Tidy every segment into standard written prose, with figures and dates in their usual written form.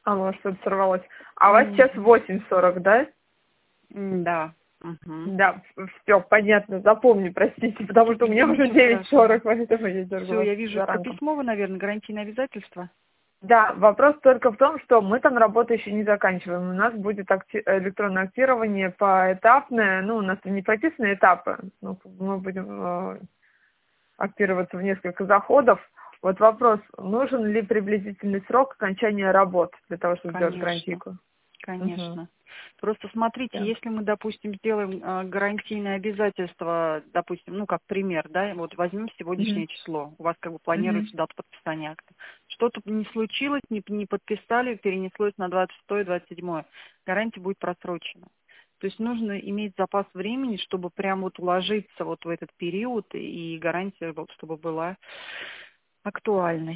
Алло, что-то сорвалось. А у вас сейчас 8:40, да? Да. Угу. Да, все, понятно, запомни, простите, потому что у меня уже 9:40, поэтому я Все, дергала я вижу, за это ранком. письмо, вы, наверное, гарантийное обязательство? Да, вопрос только в том, что мы там работу еще не заканчиваем. У нас будет электронное актирование поэтапное, ну, у нас не прописаны этапы, ну, мы будем актироваться в несколько заходов. Вот вопрос, нужен ли приблизительный срок окончания работ для того, чтобы сделать Конечно. гарантийку? Угу. Конечно. Просто смотрите, Да. если мы, допустим, сделаем гарантийное обязательство, допустим, ну, как пример, да, вот возьмем Угу. сегодняшнее число, у вас как бы Угу. планируется дата подписания акта. Что-то не случилось, не подписали, перенеслось на 26-27, гарантия будет просрочена. То есть нужно иметь запас времени, чтобы прям вот уложиться вот в этот период, и гарантия, вот, чтобы была актуальной.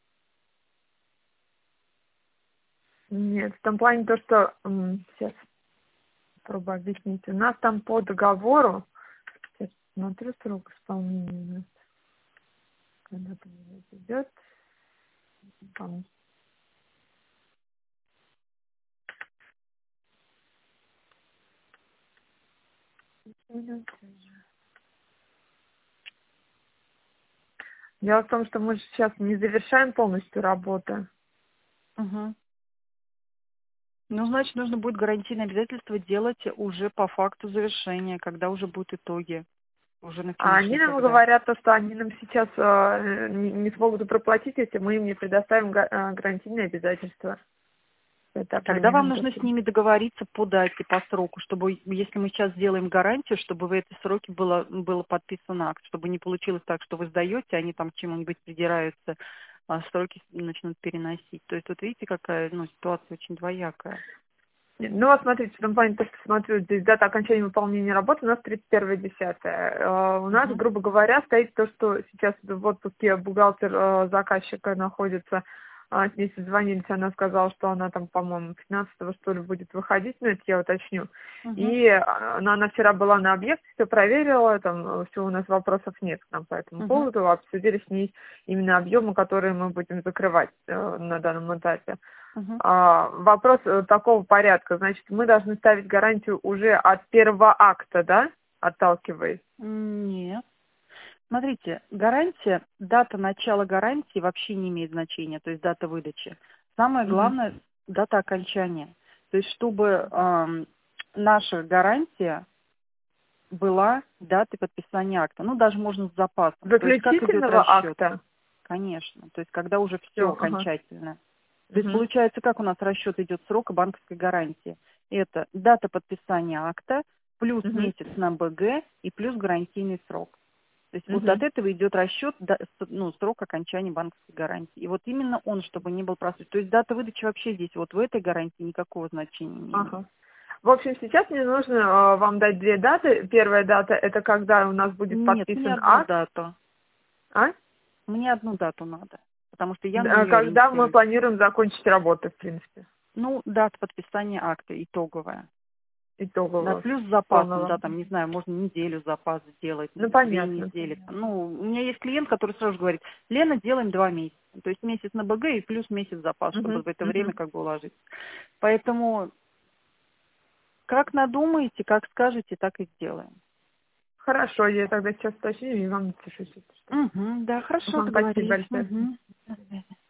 Нет, в том плане то, что сейчас попробую объяснить. У нас там по договору, сейчас смотрю срок исполнения у нас, когда там идет, там, дело в том, что мы же сейчас не завершаем полностью работы. Угу. Ну, значит, нужно будет гарантийное обязательство делать уже по факту завершения, когда уже будут итоги, уже на А они финише, нам когда. говорят, то, что они нам сейчас не смогут проплатить, если мы им не предоставим гарантийные обязательства. Это Тогда они вам нам нужно с просили. ними договориться по дате, по сроку, чтобы, если мы сейчас сделаем гарантию, чтобы в эти сроки было подписан акт, чтобы не получилось так, что вы сдаете, они там к чему-нибудь придираются, а сроки начнут переносить. То есть вот видите, какая ситуация очень двоякая. Ну, вот смотрите, в том плане, то, что смотрю, здесь дата окончания выполнения работы у нас 31.10. У нас, Угу. грубо говоря, стоит то, что сейчас в отпуске бухгалтер заказчика находится. С ней созвонились, она сказала, что она там, по-моему, 15-го, что ли, будет выходить, но это я уточню. Угу. И она вчера была на объекте, все проверила, там все, у нас вопросов нет к нам по этому Угу. поводу, обсудили с ней именно объемы, которые мы будем закрывать на данном этапе. Угу. Вопрос такого порядка. Значит, мы должны ставить гарантию уже от первого акта, да? Отталкиваясь. Нет. Смотрите, гарантия, дата начала гарантии вообще не имеет значения, то есть дата выдачи. Самое Мгм. главное, дата окончания. То есть чтобы наша гарантия была датой подписания акта. Ну, даже можно с запасом. То есть как идет Заключительного расчет? акта. Конечно. То есть когда уже все Все, ага. окончательно. То есть Мгм. получается, как у нас расчет идет срока банковской гарантии? Это дата подписания акта, плюс Мгм. месяц на БГ и плюс гарантийный срок. То есть вот от Мгм. этого идет расчет срок окончания банковской гарантии. И вот именно он, чтобы не был просрочен. То есть дата выдачи вообще здесь вот в этой гарантии никакого значения не имеет. Ага. В общем, сейчас мне нужно вам дать две даты. Первая дата — это когда у нас будет Нет, мне подписан одну акт. дату. А? Мне одну дату надо, потому что я на нее Когда мы ориентируюсь. планируем закончить работы, в принципе. Ну, дата подписания акта итоговая. Да, Итогового. плюс с запасом, Полного. да, там, не знаю, можно неделю запас сделать, Ну, 2 недели. понятно. Ну, у меня есть клиент, который сразу говорит, Лена, делаем 2 месяца. То есть месяц на БГ и плюс месяц запас, чтобы Мгм. в это время Мгм. как бы уложиться. Поэтому как надумаете, как скажете, так и сделаем. Хорошо, я тогда сейчас уточню и вам напишу, если что. Угу, да, хорошо, Ага, спасибо договорились. большое. Угу.